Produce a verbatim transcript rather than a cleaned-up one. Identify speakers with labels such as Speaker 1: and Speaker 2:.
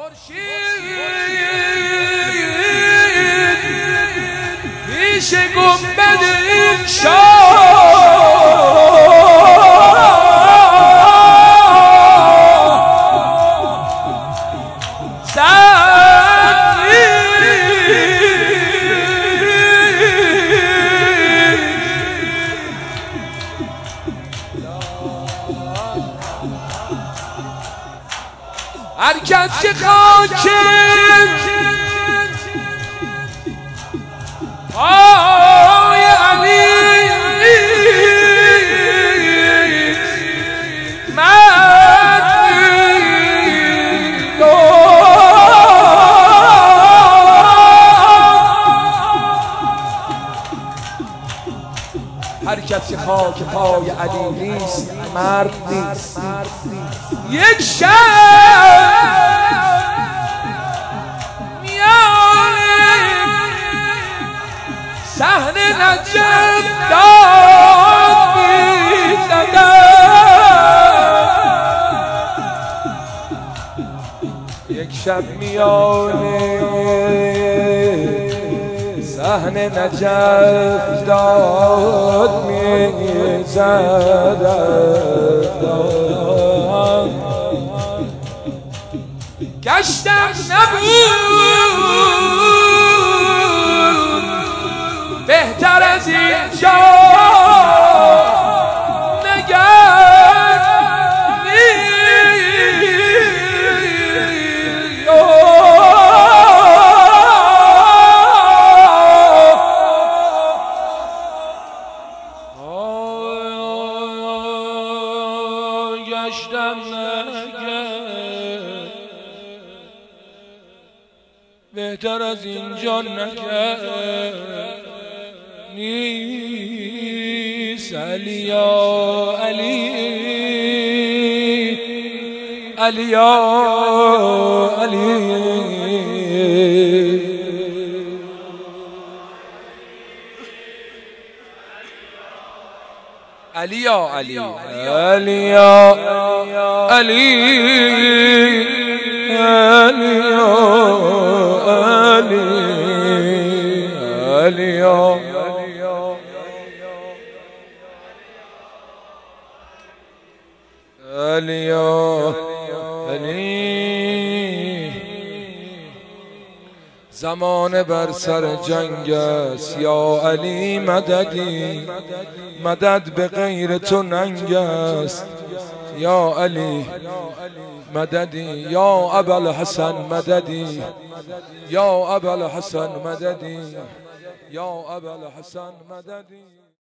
Speaker 1: پیش گنبد این شاه هر کس که خاک پای علی مرد هر کس که خاک پای علی نیست مرد نیست. یک شب میان صحن نجف داد میزدم، یک شب میان صحن نجف داد میزدم، گشتم نبود بهتر از اینجا نگرد گشتم نگرد بهتر از اینجا نگرد نیست. علی یا علی علی یا علی علی یا علی علی یا علی علی یا علی علی یا علی یا علی. زمان بر سر جنگ است یا علی مددی، مدد به غیر تو ننگ است یا علی مددی، یا ابوالحسن مددی، یا ابوالحسن مددی، یا ابوالحسن مددی.